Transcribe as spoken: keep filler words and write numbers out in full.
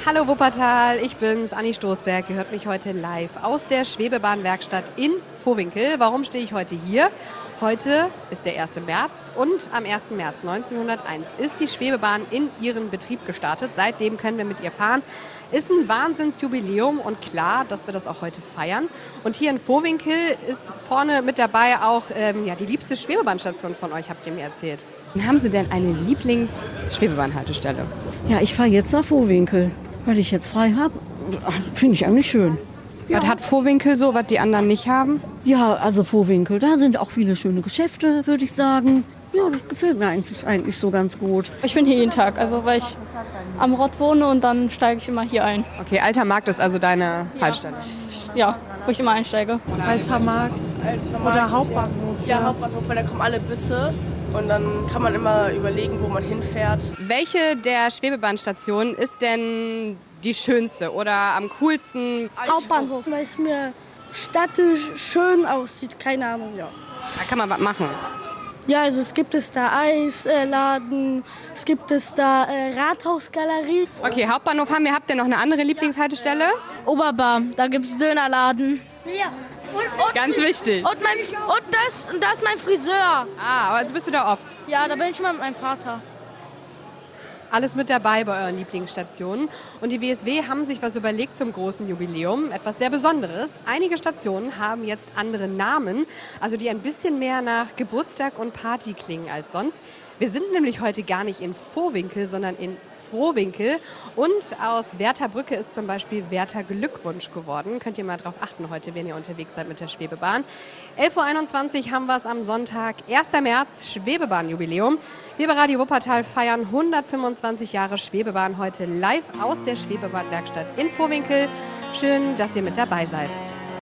Hallo Wuppertal, ich bin's, Anni Stoßberg. Ihr hört mich heute live aus der Schwebebahnwerkstatt in Vohwinkel. Warum stehe ich heute hier? Heute ist der erste März und am ersten März neunzehnhunderteins ist die Schwebebahn in ihren Betrieb gestartet. Seitdem können wir mit ihr fahren. Ist ein Wahnsinnsjubiläum und klar, dass wir das auch heute feiern. Und hier in Vohwinkel ist vorne mit dabei auch ähm, ja, die liebste Schwebebahnstation von euch, habt ihr mir erzählt. Haben Sie denn eine Lieblings-Schwebebahnhaltestelle? Ja, ich fahre jetzt nach Vohwinkel, weil ich jetzt frei habe. Finde ich eigentlich schön. Ja. Was hat Vohwinkel so, was die anderen nicht haben? Ja, also Vohwinkel, da sind auch viele schöne Geschäfte, würde ich sagen. Ja, das gefällt mir eigentlich, eigentlich so ganz gut. Ich bin hier jeden Tag, also weil ich am Rott wohne und dann steige ich immer hier ein. Okay, Alter Markt ist also deine Ja. Haltestelle? Ja, wo ich immer einsteige. Alter Markt oder Hauptbahnhof. Ja, Hauptbahnhof, weil da kommen alle Busse und dann kann man immer überlegen, wo man hinfährt. Welche der Schwebebahnstationen ist denn die schönste oder am coolsten? Hauptbahnhof, weil es mir städtisch schön aussieht, keine Ahnung, ja. Da kann man was machen. Ja, also es gibt es da Eisladen, es gibt es da äh, Rathausgalerie. Okay, Hauptbahnhof haben wir. Habt ihr noch eine andere Lieblingshaltestelle? Oberbar, da gibt es Dönerladen. Ja. Und, Ganz wichtig. und, mein, und, das, und das ist mein Friseur. Ah, aber also bist du da oft? Ja, da bin ich mal mit meinem Vater. Alles mit dabei bei euren Lieblingsstationen. Und die W S W haben sich was überlegt zum großen Jubiläum. Etwas sehr Besonderes. Einige Stationen haben jetzt andere Namen, also die ein bisschen mehr nach Geburtstag und Party klingen als sonst. Wir sind nämlich heute gar nicht in Vohwinkel, sondern in Frohwinkel. Und aus Wertherbrücke ist zum Beispiel Werther Glückwunsch geworden. Könnt ihr mal drauf achten heute, wenn ihr unterwegs seid mit der Schwebebahn. elf Uhr einundzwanzig haben wir es am Sonntag, erster März, Schwebebahnjubiläum. Wir bei Radio Wuppertal feiern hundertfünfundzwanzig Jahre Schwebebahn heute live aus der Schwebebahnwerkstatt in Vohwinkel. Schön, dass ihr mit dabei seid.